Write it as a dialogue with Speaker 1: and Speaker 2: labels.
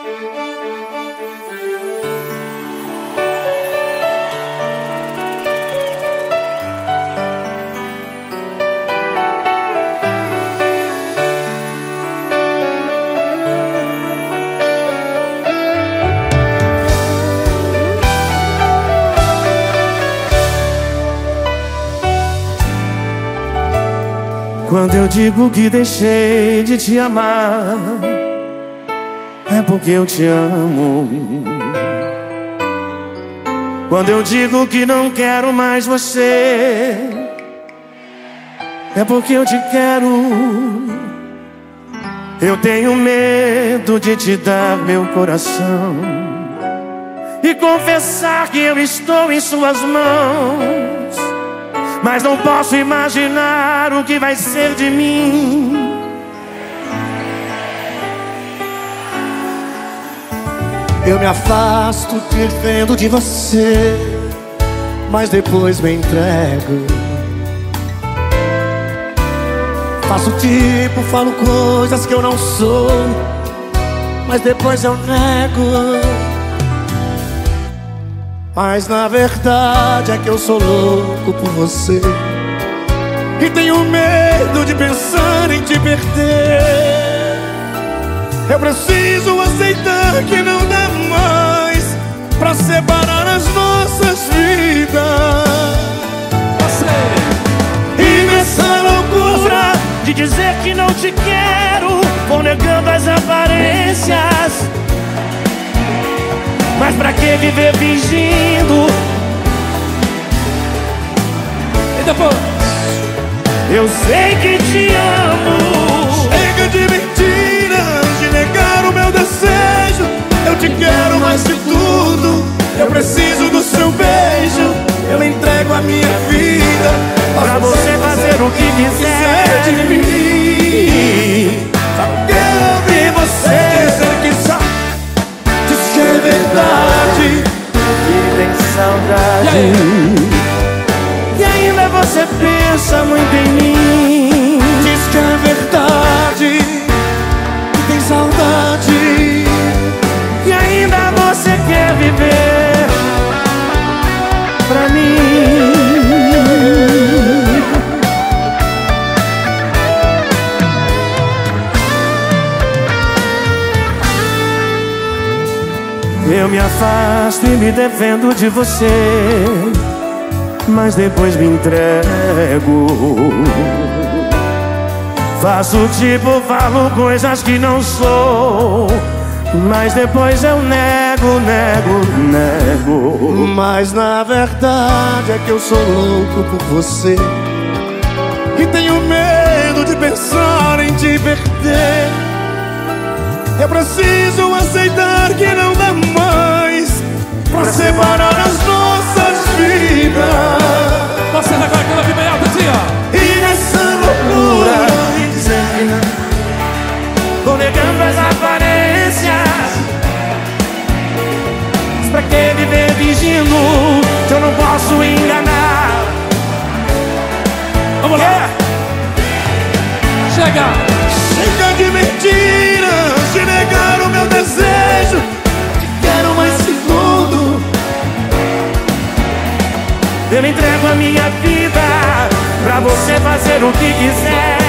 Speaker 1: Quando eu digo que deixei de te amar, é porque eu te amo. Quando eu digo que não quero mais você, é porque eu te quero. Eu tenho medo de te dar meu coração e confessar que eu estou em suas mãos, mas não posso imaginar o que vai ser de mim.
Speaker 2: Eu me afasto dependendo de você, mas depois me entrego. Faço tipo, falo coisas que eu não sou, mas depois eu nego. Mas na verdade é que eu sou louco por você e tenho medo de pensar em te perder. Eu preciso aceitar que não dá mais pra separar as nossas vidas.
Speaker 1: E nessa loucura de dizer que não te quero, vou negando as aparências. Mas pra que viver fingindo?
Speaker 2: E depois?
Speaker 1: Eu sei que te amo.
Speaker 2: Chega de mentiras, de negar o meu desejo. Eu te quero mais que tudo. Eu preciso do seu beijo. Eu entrego a minha vida
Speaker 1: pra você fazer o que quiser
Speaker 2: de mim. Só quero ouvir você dizer que só diz que é verdade
Speaker 1: e tem saudade. E ainda você pensa muito em mim.
Speaker 2: Diz que é verdade e tem saudade.
Speaker 1: E ainda você quer viver pra mim. Eu me afasto e me defendo de você, mas depois me entrego. Faço tipo, falo coisas que não sou, mas depois eu nego.
Speaker 2: Mas na verdade é que eu sou louco por você e tenho medo de pensar em te perder. Eu preciso aceitar que não dá mais pra separar as nossas vidas.
Speaker 3: Você agora aquela vida bem alta, tia.
Speaker 2: E nessa loucura
Speaker 1: de dizer que não, vou negando as aparências. Mas pra que viver fingindo se eu não posso enganar?
Speaker 3: Vamos lá. Chega
Speaker 2: de mentiras, de negar o meu desejo. Te quero mais que tudo.
Speaker 1: Eu entrego a minha vida pra você fazer o que quiser